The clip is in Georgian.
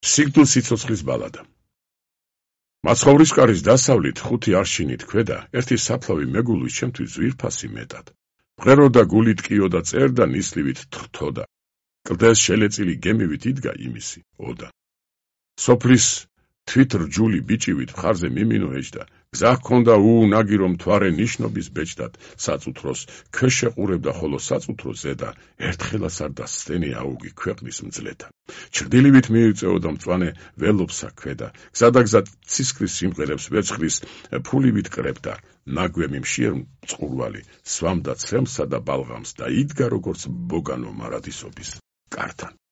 სიგდულ სიცოცხლის ბალადა. მაცხოვრის კარის დასავლით 5 არშინით ქვედა ერთი საფლავი მეგულვის ჩემთვის ძვირფასი მეტად. მღეროდა გულით კიოდა წერდა ნისლივით თრთოდა. კლდეს შელეწილი გემივით იდგა იმისი ოდა. სოფლის თვით რჯული ბიჭივით მხარზე მიმინო ეჯდა. გზა ჰქონდა უუნაგი რომ მთვარე ნიშნობის ბეჭდად საწუთროს ქვეშეყურებდა ხოლო საწუთრო ზედა ერთხელაც არ დასცდენი აუგი ქვეყნის მძლეთა. ჩრდილივით მიირწეოდა მწვანე ველობსა ქვედა. გზადაგზად ცისკრის სიმღერებს ვერცხლის ფულივით კრებდა. ნაგვემი მშიერ მწყურვალი სვამდა ცრემსა და ბალღამს და იდგა როგორც ბოგანო მარადისობის კართან.